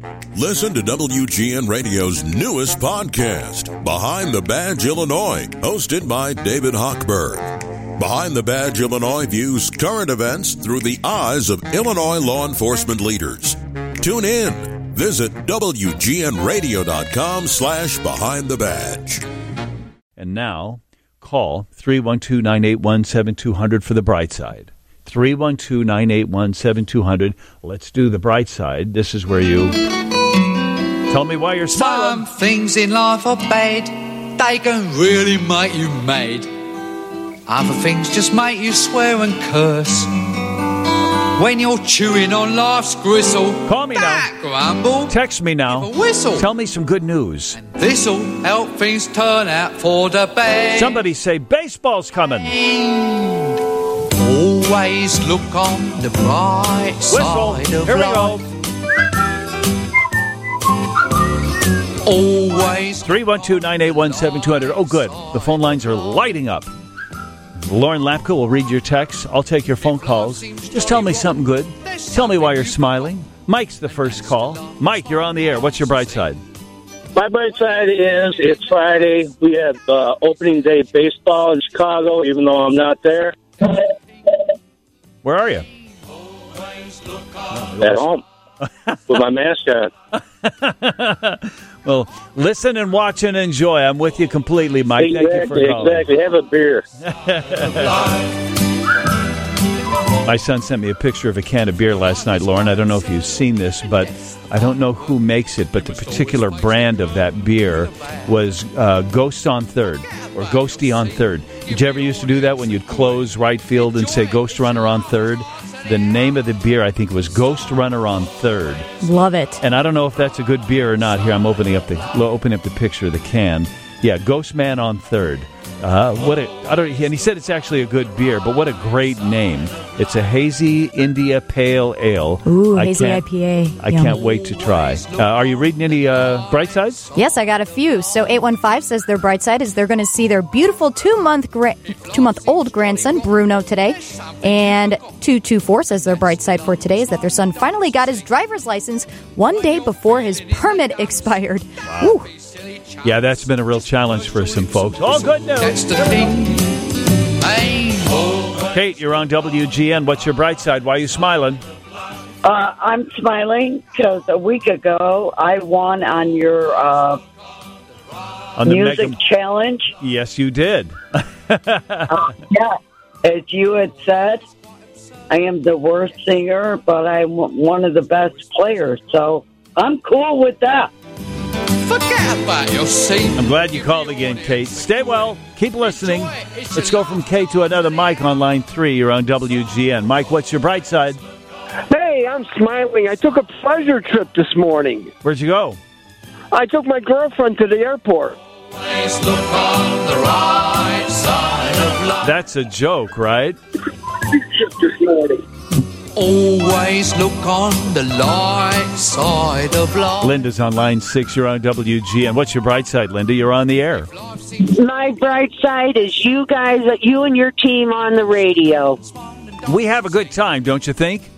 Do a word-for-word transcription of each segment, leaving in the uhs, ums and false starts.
Listen to W G N Radio's newest podcast, Behind the Badge Illinois, hosted by David Hochberg. Behind the Badge Illinois views current events through the eyes of Illinois law enforcement leaders. Tune in. Visit W G N radio dot com slash behind the badge. And now, call three one two, nine eight one, seven two zero zero for the bright side. three one two, nine eight one, seven two zero zero. Let's do the bright side. This is where you tell me why you're smiling. Some things in life are bad. They can really make you mad. Other things just make you swear and curse. When you're chewing on life's gristle, call me now. Grumble. Text me now. Give a whistle. Tell me some good news. And this'll help things turn out for the best. Somebody say baseball's coming. Always look on the bright Whistle. side of Here we life. go. Always. three one two, nine eight one, seven two zero zero. Oh, good. The phone lines are lighting up. Lauren Lapka will read your texts. I'll take your phone calls. Just tell me something good. Tell me why you're smiling. Mike's the first call. Mike, you're on the air. What's your bright side? My bright side is it's Friday. We have uh, opening day baseball in Chicago, even though I'm not there. Where are you? At home with my mask on. Well, listen and watch and enjoy. I'm with you completely, Mike. Exactly, Thank you for calling. exactly. Have a beer. My son sent me a picture of a can of beer last night, Lauren. I don't know if you've seen this, but I don't know who makes it, but the particular brand of that beer was uh, Ghost on Third, or Ghosty on Third. Did you ever used to do that when you'd close right field and say Ghost Runner on Third? The name of the beer, I think, was Ghost Runner on Third. Love it. And I don't know if that's a good beer or not. Here, I'm opening up the opening up the picture of the can. Yeah, Ghost Man on Third. Uh, what a, I don't, and he said it's actually a good beer, but what a great name. It's a hazy India Pale Ale. Ooh, I hazy can't- I P A. I Yum. can't wait to try. Uh, are you reading any uh, bright sides? Yes, I got a few. So eight one five says their bright side is they're going to see their beautiful two-month gra- two-month-old grandson, Bruno, today. And two two four says their bright side for today is that their son finally got his driver's license one day before his permit expired. Woo. Yeah, that's been a real challenge for some folks. All good news. That's the thing. Hey, Kate, you're on W G N. What's your bright side? Why are you smiling? Uh, I'm smiling because a week ago I won on your uh, On the music Mega- challenge. Yes, you did. uh, yeah, as you had said, I am the worst singer, but I'm one of the best players. So I'm cool with that. forget about your seat. I'm glad you called again, Kate. Stay well. Keep listening. Let's go from Kate to another Mike on line three. You're on W G N. Mike, what's your bright side? Hey, I'm smiling. I took a pleasure trip this morning. Where'd you go? I took my girlfriend to the airport. Always look on the right side of life. That's a joke, right? This morning. Always look on the light side of life. Linda's on line six. You're on W G N. What's your bright side, Linda? You're on the air. My bright side is you guys, you and your team on the radio. We have a good time, don't you think?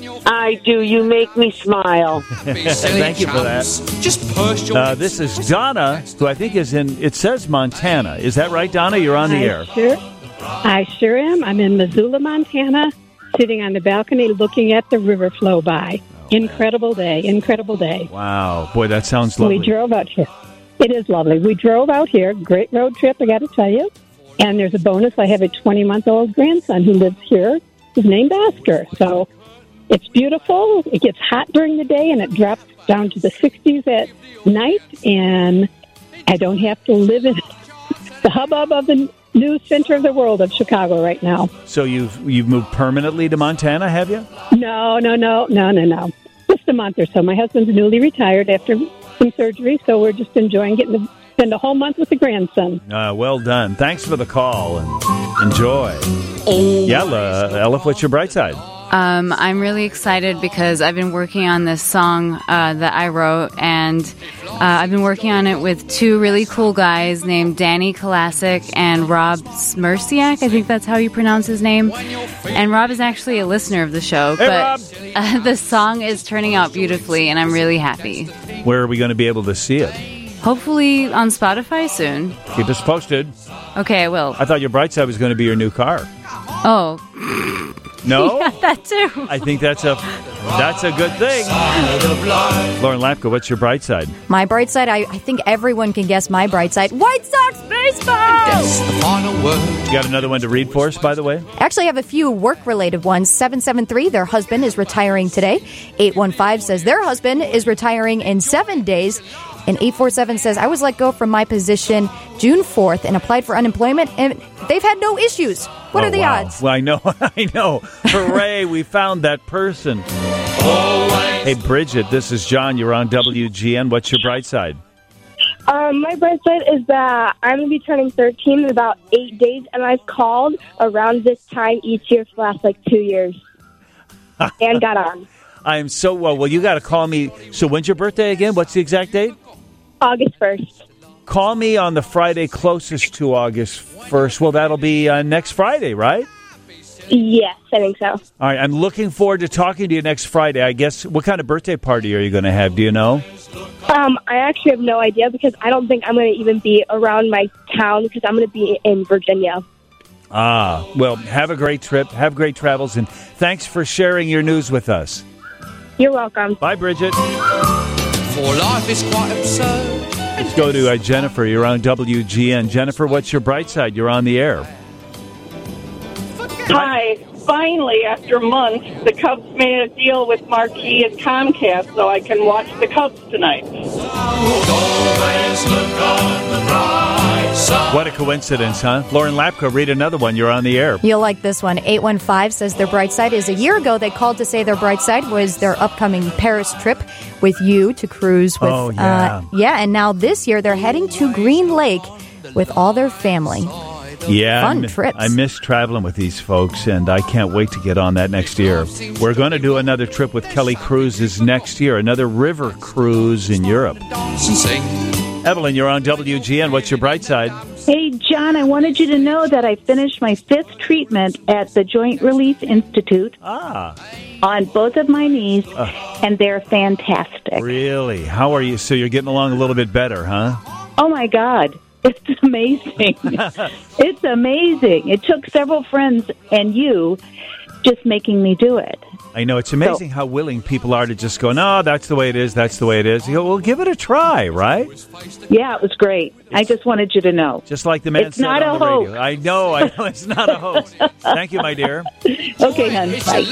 I do. You make me smile. Thank you for that. Just push your Uh, this is Donna, who I think is in, it says Montana. Is that right, Donna? You're on the I air. Sure, I sure am. I'm in Missoula, Montana, sitting on the balcony looking at the river flow by. Incredible day, incredible day. Wow. Boy, that sounds lovely. We drove out here. It is lovely. We drove out here. Great road trip, I got to tell you. And there's a bonus. I have a twenty-month-old grandson who lives here. He's named Oscar. So it's beautiful. It gets hot during the day, and it drops down to the sixties at night. And I don't have to live in the hubbub of the news center of the world of Chicago right now. So you've you've moved permanently to Montana, have you? No, no, no, no, no, no. Just a month or so. My husband's newly retired after some surgery, so we're just enjoying getting to spend a whole month with the grandson. Uh, well done. Thanks for the call, and enjoy. Always Yeah, uh, Elif, what's your bright side? Um, I'm really excited because I've been working on this song uh, that I wrote, and uh, I've been working on it with two really cool guys named Danny Kolasic and Rob Smerciak. I think that's how you pronounce his name. And Rob is actually a listener of the show. Hey, but Rob. Uh, the song is turning out beautifully, and I'm really happy. Where are we going to be able to see it? Hopefully on Spotify soon. Keep us posted. Okay, I will. I thought your bright side was going to be your new car. Oh. No? Yeah, that too. I think that's a that's a good thing. Lauren Lapka, what's your bright side? My bright side, I, I think everyone can guess my bright side. White Sox baseball! That's the final word. You got another one to read for us, by the way? Actually, I have a few work-related ones. seven seven three, their husband is retiring today. eight one five says their husband is retiring in seven days. And eight four seven says, I was let go from my position June fourth and applied for unemployment, and they've had no issues. What oh, are the wow. odds? Well, I know. I know. Hooray, we found that person. Hey, Bridget, this is John. You're on W G N. What's your bright side? Um, my bright side is that I'm going to be turning thirteen in about eight days, and I've called around this time each year for the last, like, two years. And got on. I am so well. Well, you got to call me. So when's your birthday again? What's the exact date? August first. Call me on the Friday closest to August first. Well, that'll be uh, next Friday, right? Yes, I think so. All right. I'm looking forward to talking to you next Friday. I guess, what kind of birthday party are you going to have? Do you know? Um, I actually have no idea because I don't think I'm going to even be around my town because I'm going to be in Virginia. Ah, well, have a great trip. Have great travels. And thanks for sharing your news with us. You're welcome. Bye, Bridget. For life is quite absurd. Let's go to uh, Jennifer. You're on W G N. Jennifer, what's your bright side? You're on the air. Hi. Finally, after months, the Cubs made a deal with Marquee and Comcast so I can watch the Cubs tonight. What a coincidence, huh? Lauren Lapka, read another one. You're on the air. You'll like this one. eight one five says their bright side is a year ago they called to say their bright side was their upcoming Paris trip with you to cruise with. Oh, yeah. Uh, yeah, and now this year they're heading to Green Lake with all their family. Yeah, Fun I, trips. I miss traveling with these folks, and I can't wait to get on that next year. We're going to do another trip with Kelly Cruises next year, another river cruise in Europe. Evelyn, you're on W G N. What's your bright side? Hey, John, I wanted you to know that I finished my fifth treatment at the Joint Relief Institute Ah. on both of my knees, Uh. and they're fantastic. Really? How are you? So you're getting along a little bit better, huh? Oh, my God. It's amazing. It's amazing. It took several friends and you just making me do it. I know. It's amazing So- how willing people are to just go, no, that's the way it is, that's the way it is. You go, well, give it a try, right? Yeah, it was great. I just wanted you to know. Just like the man It's said not on a the hoax. radio. I know, I know. It's not a hoax. Thank you, my dear. Okay, hon. Bye.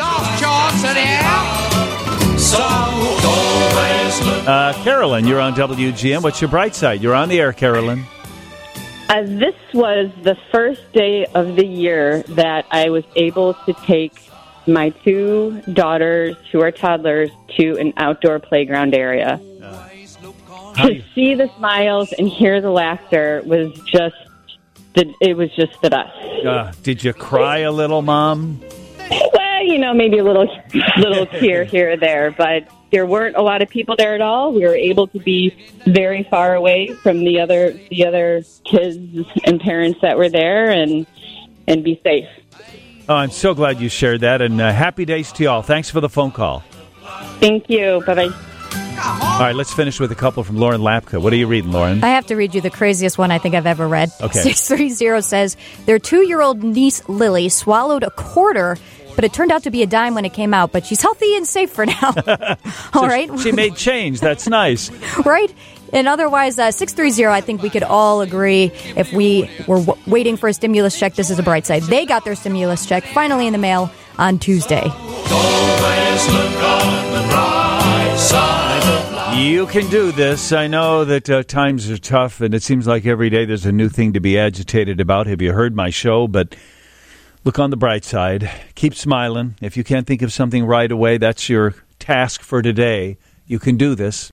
Uh, Carolyn, you're on W G N. What's your bright side? You're on the air, Carolyn. Uh, this was the first day of the year that I was able to take my two daughters, who are toddlers, to an outdoor playground area. Uh, to see the smiles and hear the laughter was just, the, it was just the best. Uh, did you cry a little, Mom? Well, you know, maybe a little, little tear here or there, but there weren't a lot of people there at all. We were able to be very far away from the other, the other kids and parents that were there, and and be safe. Oh, I'm so glad you shared that, and uh, happy days to you all. Thanks for the phone call. Thank you. Bye-bye. All right, let's finish with a couple from Lauren Lapka. What are you reading, Lauren? I have to read you the craziest one I think I've ever read. Okay. six three zero says their two-year-old niece, Lily, swallowed a quarter, but it turned out to be a dime when it came out, but she's healthy and safe for now. All So right. She made change. That's nice. Right? And otherwise, uh, six three zero, I think we could all agree if we were w- waiting for a stimulus check, this is a bright side. They got their stimulus check finally in the mail on Tuesday. You can do this. I know that uh, times are tough, and it seems like every day there's a new thing to be agitated about. Have you heard my show? But look on the bright side. Keep smiling. If you can't think of something right away, that's your task for today. You can do this.